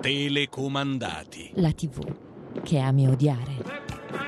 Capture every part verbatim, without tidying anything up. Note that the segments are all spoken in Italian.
Telecomandati. La tivù che ami odiare.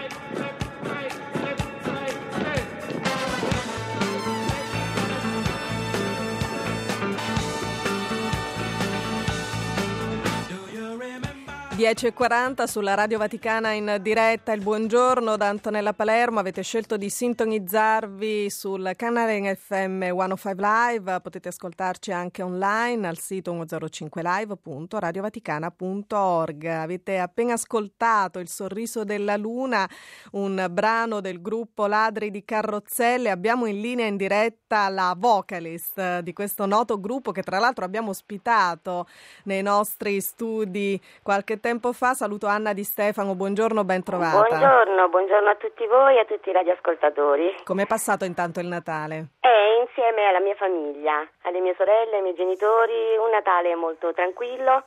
dieci e quaranta sulla Radio Vaticana in diretta. Il buongiorno da Antonella Palermo. Avete scelto di sintonizzarvi sul canale in F M centocinque Live. Potete ascoltarci anche online al sito centocinque live punto radiovaticana punto org. Avete appena ascoltato Il sorriso della luna, un brano del gruppo Ladri di Carrozzelle. Abbiamo in linea in diretta la vocalist di questo noto gruppo che tra l'altro abbiamo ospitato nei nostri studi qualche tempo tempo fa. Saluto Anna Di Stefano, buongiorno, ben trovata. Buongiorno, buongiorno a tutti voi e a tutti i radioascoltatori. Come è passato intanto il Natale? Eh, insieme alla mia famiglia, alle mie sorelle, ai miei genitori, un Natale molto tranquillo,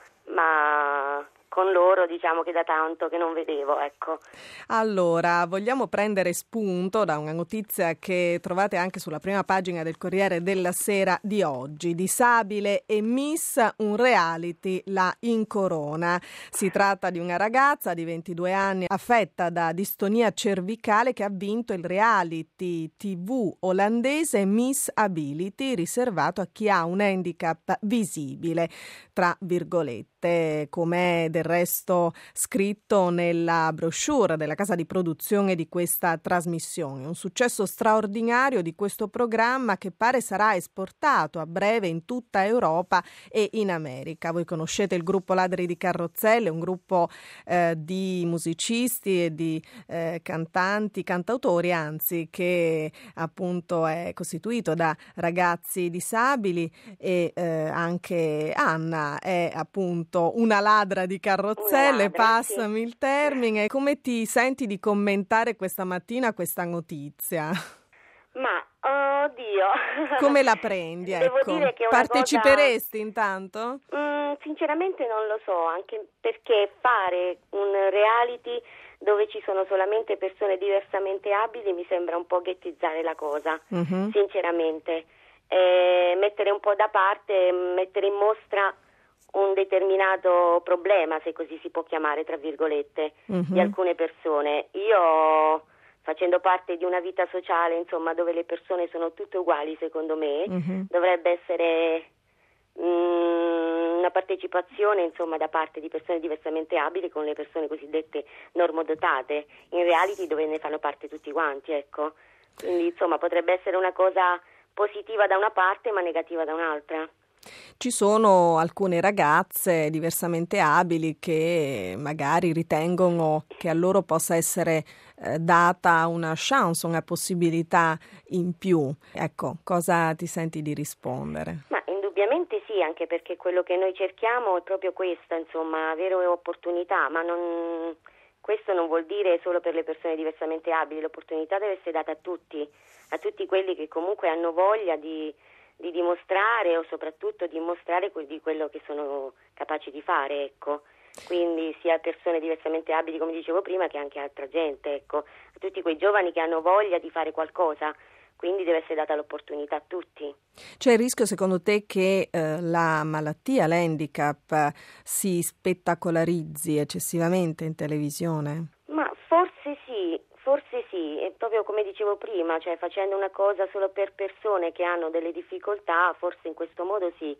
ma con loro diciamo che da tanto che non vedevo, ecco. Allora, vogliamo prendere spunto da una notizia che trovate anche sulla prima pagina del Corriere della Sera di oggi. Disabile e Miss, un reality la incorona. Si tratta di una ragazza di ventidue anni affetta da distonia cervicale che ha vinto il reality tivù olandese Miss Ability, riservato a chi ha un handicap visibile, tra virgolette, come del resto scritto nella brochure della casa di produzione di questa trasmissione. Un successo straordinario di questo programma che pare sarà esportato a breve in tutta Europa e in America. Voi conoscete il gruppo Ladri di Carrozzelle, un gruppo eh, di musicisti e di eh, cantanti, cantautori, anzi, che appunto è costituito da ragazzi disabili e eh, anche Anna è appunto una ladra di carrozzelle, ladra, passami sì. il termine. Come ti senti di commentare questa mattina questa notizia? Ma, oddio... Come la prendi, ecco? Devo dire che una Parteciperesti cosa... intanto? Mm, sinceramente non lo so, anche perché fare un reality dove ci sono solamente persone diversamente abili mi sembra un po' ghettizzare la cosa, uh-huh. sinceramente. Eh, mettere un po' da parte, mettere in mostra un determinato problema, se così si può chiamare, tra virgolette, uh-huh. di alcune persone. Io, facendo parte di una vita sociale, insomma, dove le persone sono tutte uguali, secondo me, uh-huh. dovrebbe essere mh, una partecipazione, insomma, da parte di persone diversamente abili con le persone cosiddette normodotate, in reality dove ne fanno parte tutti quanti, ecco. Quindi, insomma, potrebbe essere una cosa positiva da una parte ma negativa da un'altra. Ci sono alcune ragazze diversamente abili che magari ritengono che a loro possa essere eh, data una chance, una possibilità in più. Ecco, cosa ti senti di rispondere? Ma indubbiamente sì, anche perché quello che noi cerchiamo è proprio questo, insomma, avere opportunità, ma non... questo non vuol dire solo per le persone diversamente abili, l'opportunità deve essere data a tutti, a tutti quelli che comunque hanno voglia di di dimostrare o soprattutto dimostrare di quello che sono capaci di fare, ecco. Quindi sia persone diversamente abili, come dicevo prima, che anche altra gente, ecco. A tutti quei giovani che hanno voglia di fare qualcosa, quindi deve essere data l'opportunità a tutti. C'è il rischio, secondo te, che eh, la malattia, l'handicap, si spettacolarizzi eccessivamente in televisione? Ma forse sì. Forse sì, è proprio come dicevo prima, cioè facendo una cosa solo per persone che hanno delle difficoltà, forse in questo modo sì.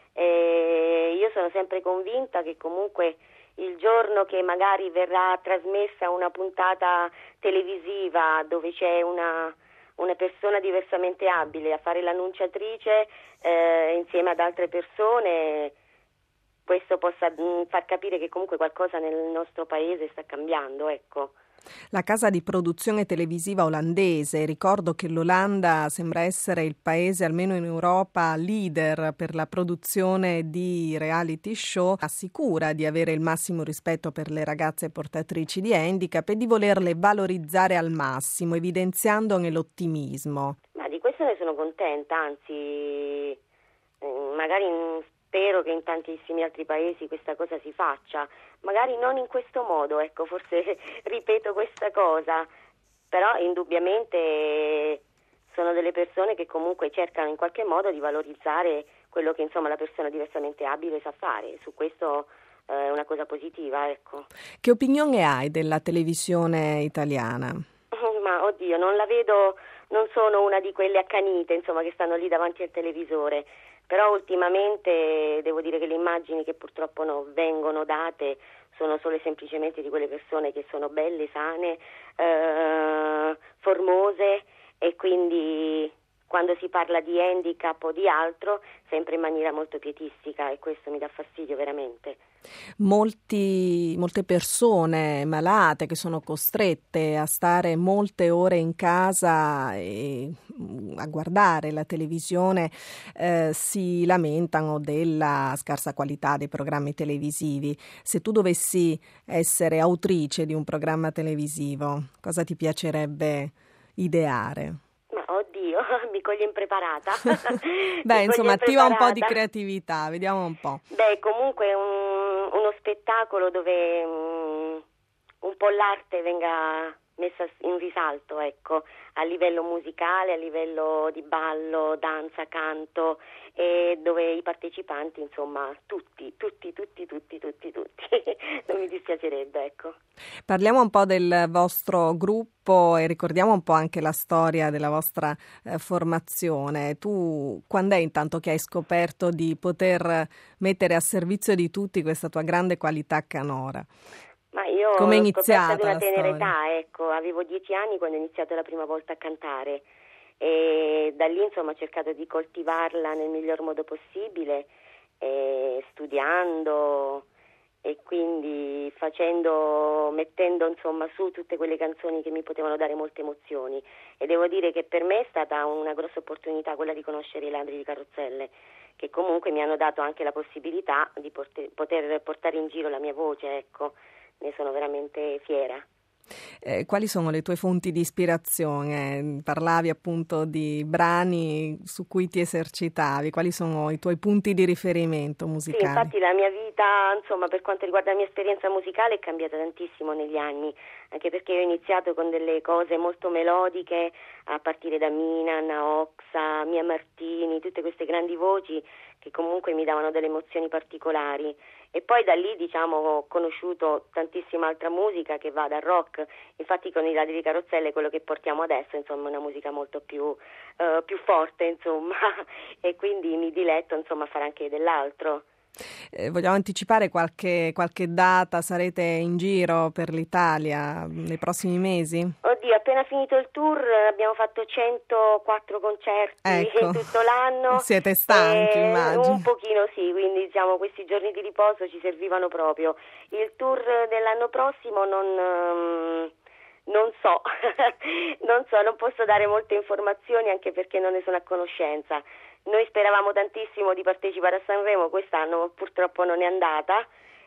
E io sono sempre convinta che comunque il giorno che magari verrà trasmessa una puntata televisiva dove c'è una, una persona diversamente abile a fare l'annunciatrice eh, insieme ad altre persone, questo possa mh, far capire che comunque qualcosa nel nostro paese sta cambiando, ecco. La casa di produzione televisiva olandese, ricordo che l'Olanda sembra essere il paese, almeno in Europa, leader per la produzione di reality show, assicura di avere il massimo rispetto per le ragazze portatrici di handicap e di volerle valorizzare al massimo, evidenziandone l'ottimismo. Ma di questo ne sono contenta, anzi, magari spero che in tantissimi altri paesi questa cosa si faccia, magari non in questo modo, ecco, forse ripeto questa cosa, però indubbiamente sono delle persone che comunque cercano in qualche modo di valorizzare quello che insomma la persona diversamente abile sa fare, su questo è una cosa positiva, ecco. Che opinione hai della televisione italiana? Ma oddio, non la vedo, non sono una di quelle accanite, insomma, che stanno lì davanti al televisore, però ultimamente devo dire che le immagini che purtroppo no, vengono date sono solo e semplicemente di quelle persone che sono belle, sane, eh, formose, e quindi quando si parla di handicap o di altro sempre in maniera molto pietistica, e questo mi dà fastidio veramente. Molti, molte persone malate che sono costrette a stare molte ore in casa e a guardare la televisione eh, si lamentano della scarsa qualità dei programmi televisivi. Se tu dovessi essere autrice di un programma televisivo, cosa ti piacerebbe ideare? Ma oddio, mi coglie impreparata. Beh, Mi insomma, coglie attiva un po' impreparata. di creatività, vediamo un po'. Beh, comunque un, uno spettacolo dove um, un po' l'arte venga messa in risalto, ecco, a livello musicale, a livello di ballo, danza, canto, e dove i partecipanti, insomma, tutti, tutti, tutti, tutti, tutti, tutti, non mi dispiacerebbe, ecco. Parliamo un po' del vostro gruppo e ricordiamo un po' anche la storia della vostra eh, formazione. Tu quando è intanto che hai scoperto di poter mettere a servizio di tutti questa tua grande qualità canora? Ma io Come è l'ho iniziata scoperta ad una la tenera storia? età, ecco, avevo dieci anni quando ho iniziato la prima volta a cantare, e da lì insomma ho cercato di coltivarla nel miglior modo possibile, eh, studiando e quindi facendo, mettendo insomma su tutte quelle canzoni che mi potevano dare molte emozioni, e devo dire che per me è stata una grossa opportunità quella di conoscere i Ladri di Carrozzelle, che comunque mi hanno dato anche la possibilità di porte, poter portare in giro la mia voce, ecco. Ne sono veramente fiera. Eh, quali sono le tue fonti di ispirazione? Parlavi appunto di brani su cui ti esercitavi, quali sono i tuoi punti di riferimento musicali? Sì, infatti la mia vita, insomma, per quanto riguarda la mia esperienza musicale è cambiata tantissimo negli anni, anche perché io ho iniziato con delle cose molto melodiche, a partire da Mina, Naoxa, Mia Martini, tutte queste grandi voci che comunque mi davano delle emozioni particolari, e poi da lì, diciamo, ho conosciuto tantissima altra musica che va dal rock. Infatti con i Ladri di Carrozzelle quello che portiamo adesso, insomma, è una musica molto più, eh, più forte, insomma, e quindi mi diletto, insomma, a fare anche dell'altro. Eh, vogliamo anticipare qualche, qualche data? Sarete in giro per l'Italia nei prossimi mesi? Oddio, appena finito il tour abbiamo fatto centoquattro concerti Ecco. in tutto l'anno. Siete stanchi, e immagino. Un pochino sì, quindi diciamo questi giorni di riposo ci servivano proprio. Il tour dell'anno prossimo non... Um, Non so, non so, non posso dare molte informazioni anche perché non ne sono a conoscenza. Noi speravamo tantissimo di partecipare a Sanremo, quest'anno purtroppo non è andata,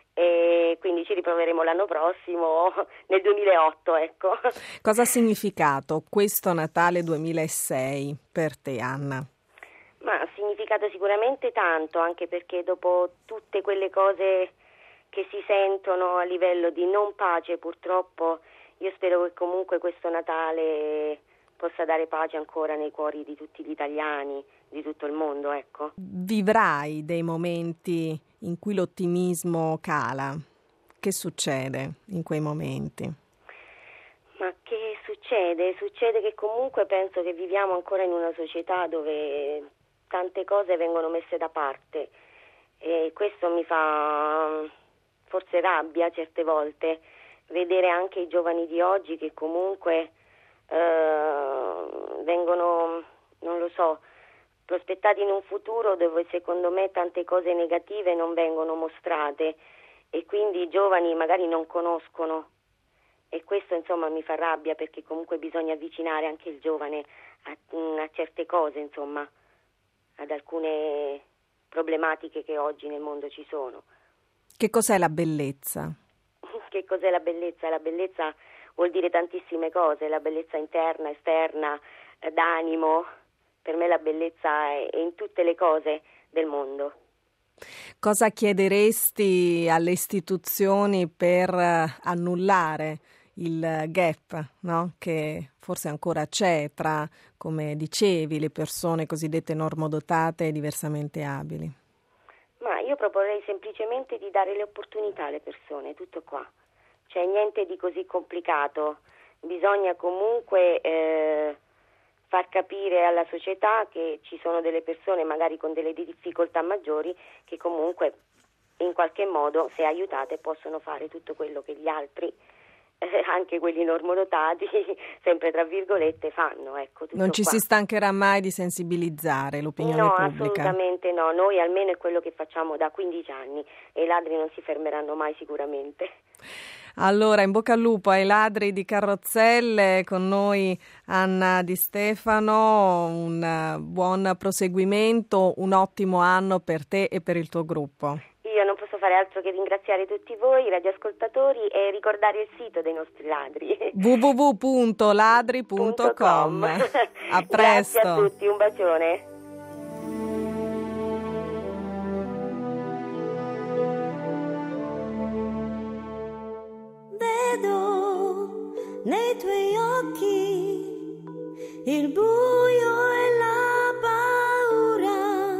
e quindi ci riproveremo l'anno prossimo, nel duemilaotto, ecco. Cosa ha significato questo Natale duemilasei per te, Anna? Ma ha significato sicuramente tanto, anche perché dopo tutte quelle cose che si sentono a livello di non pace, purtroppo, io spero che comunque questo Natale possa dare pace ancora nei cuori di tutti gli italiani, di tutto il mondo, ecco. Vivrai dei momenti in cui l'ottimismo cala. Che succede in quei momenti? Ma che succede? Succede che comunque penso che viviamo ancora in una società dove tante cose vengono messe da parte, e questo mi fa forse rabbia certe volte, vedere anche i giovani di oggi che comunque eh, vengono, non lo so, prospettati in un futuro dove secondo me tante cose negative non vengono mostrate, e quindi i giovani magari non conoscono, e questo insomma mi fa rabbia, perché comunque bisogna avvicinare anche il giovane a, a certe cose, insomma, ad alcune problematiche che oggi nel mondo ci sono. Che cos'è la bellezza? Che cos'è la bellezza? La bellezza vuol dire tantissime cose, la bellezza interna, esterna, eh, d'animo. Per me la bellezza è, è in tutte le cose del mondo. Cosa chiederesti alle istituzioni per annullare il gap, no? Che forse ancora c'è tra, come dicevi, le persone cosiddette normodotate e diversamente abili? Ma io proporrei semplicemente di dare le opportunità alle persone, tutto qua. C'è niente di così complicato. Bisogna comunque eh, far capire alla società che ci sono delle persone magari con delle difficoltà maggiori che comunque in qualche modo, se aiutate, possono fare tutto quello che gli altri, eh, anche quelli normodotati, sempre tra virgolette, fanno. Ecco, tutto non ci qua. Si stancherà mai di sensibilizzare l'opinione no, pubblica? No, assolutamente no. Noi almeno è quello che facciamo da quindici anni e i ladri non si fermeranno mai sicuramente. Allora, in bocca al lupo ai ladri di carrozzelle, con noi Anna Di Stefano, un buon proseguimento, un ottimo anno per te e per il tuo gruppo. Io non posso fare altro che ringraziare tutti voi, i radioascoltatori, e ricordare il sito dei nostri ladri. w w w punto ladri punto com. A presto. Grazie a tutti, un bacione. Nei tuoi occhi il buio e la paura,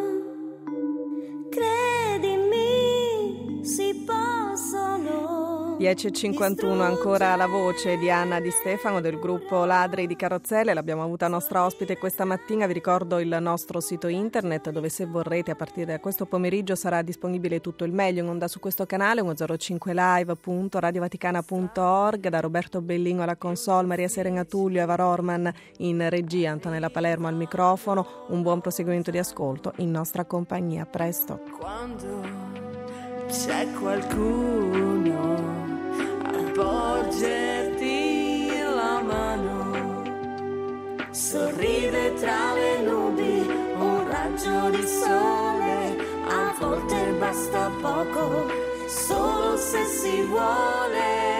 credimi, si possono. dieci e cinquantuno ancora la voce di Anna Di Stefano del gruppo Ladri di Carrozzelle. L'abbiamo avuta nostra ospite questa mattina. Vi ricordo il nostro sito internet, dove se vorrete a partire da questo pomeriggio sarà disponibile tutto il meglio in onda su questo canale, uno zero cinque live punto radio vaticana punto org. Da Roberto Bellino alla console, Maria Serena Tullio, Eva Rorman in regia, Antonella Palermo al microfono. Un buon proseguimento di ascolto in nostra compagnia. A presto. Quando c'è qualcuno a porgerti la mano, sorride tra le nubi un raggio di sole, a volte basta poco, solo se si vuole.